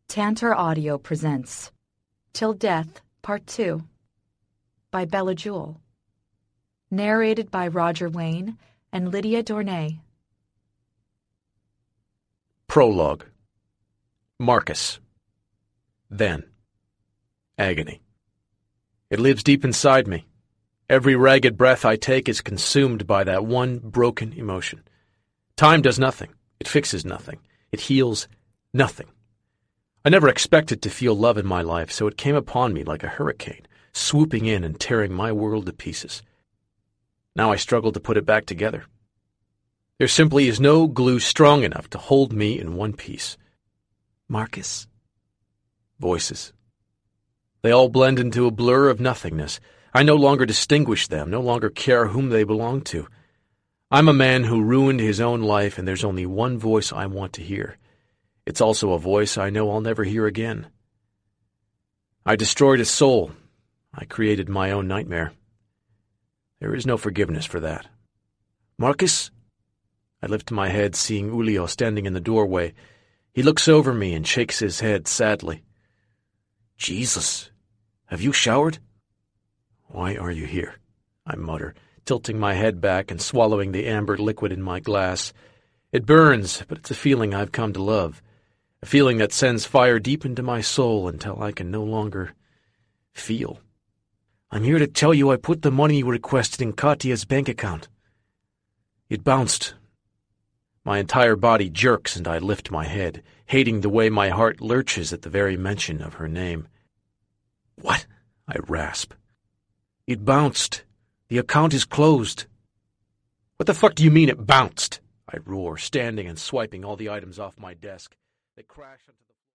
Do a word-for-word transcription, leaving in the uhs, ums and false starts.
Tantor Audio presents Till Death, Part two by Bella Jewell. Narrated by Roger Wayne and Lydia Dornay. Prologue. Marcus. Then. Agony. It lives deep inside me. Every ragged breath I take is consumed by that one broken emotion. Time does nothing. It fixes nothing. It heals nothing. I never expected to feel love in my life, so it came upon me like a hurricane, swooping in and tearing my world to pieces. Now I struggle to put it back together. There simply is no glue strong enough to hold me in one piece. Marcus. Voices. They all blend into a blur of nothingness. I no longer distinguish them, no longer care whom they belong to. I'm a man who ruined his own life, and there's only one voice I want to hear. It's also a voice I know I'll never hear again. I destroyed a soul. I created my own nightmare. There is no forgiveness for that. Marcus? I lift my head, seeing Julio standing in the doorway. He looks over me and shakes his head sadly. Jesus, have you showered? Why are you here? I mutter, tilting my head back and swallowing the amber liquid in my glass. It burns, but it's a feeling I've come to love. A feeling that sends fire deep into my soul until I can no longer feel. I'm here to tell you I put the money you requested in Katya's bank account. It bounced. My entire body jerks and I lift my head, hating the way my heart lurches at the very mention of her name. What? I rasp. It bounced. The account is closed. What the fuck do you mean it bounced? I roar, standing and swiping all the items off my desk. They crash onto the